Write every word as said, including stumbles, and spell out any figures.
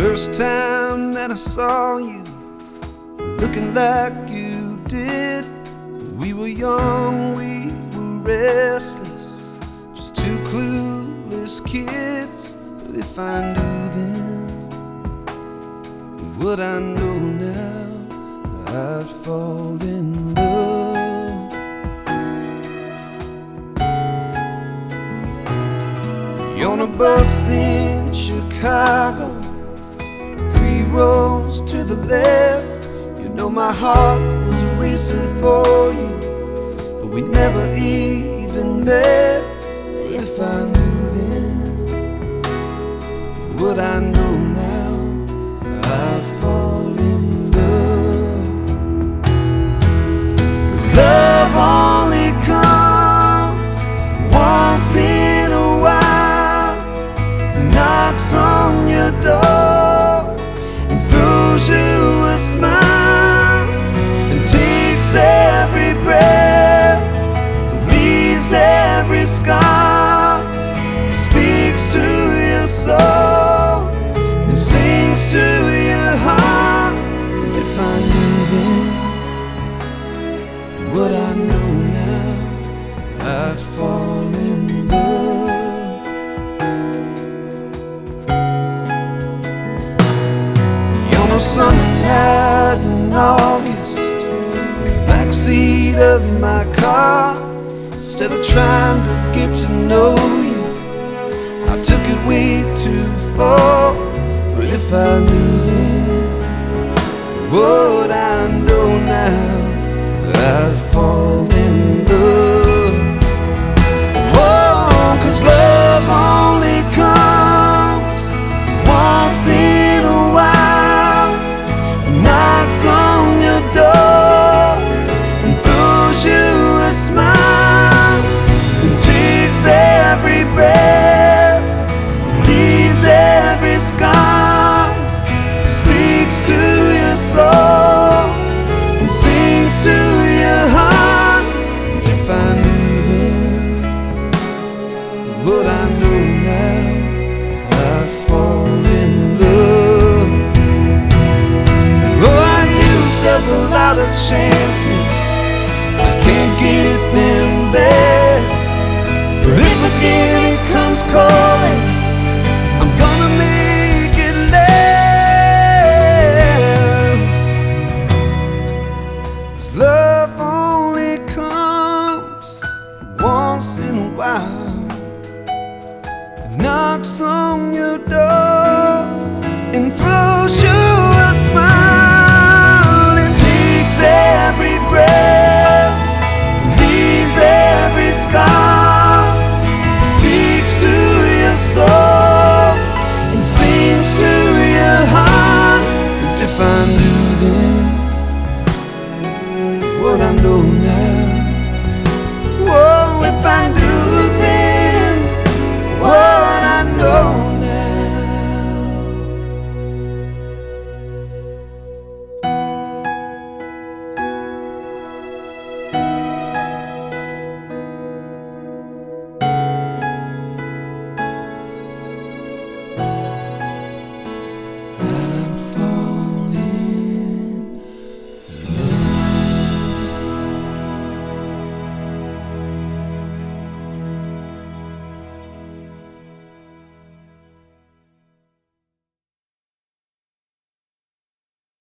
First time that I saw you, looking like you did. We were young, we were restless, just two clueless kids. But if I knew then what I know now, I'd fall in love. You're on a bus in Chicago, three rows to the left. You know my heart was racing for you, but we never even met. But if I knew then what I know now, I'd fall in love. 'Cause love only comes once in a while, knocks on your door and throws you a smile, and takes every breath, leaves every scar, speaks to your soul and sings to your heart. If I knew then what I know now, I'd fall in love. On a summer night in August, in the backseat of my car, instead of trying to get to know you, I took it way too far. But if I knew then what I know now, I'd fall in love. Oh, 'cause love only comes once in a while, knocks on your door and throws you a smile, and takes every breath, leaves every scar, speaks to your soul and sings to your heart. And if I knew then what I know now, I'd fall in love. Oh, I used up a lot of chances, I can't get them back. But if I give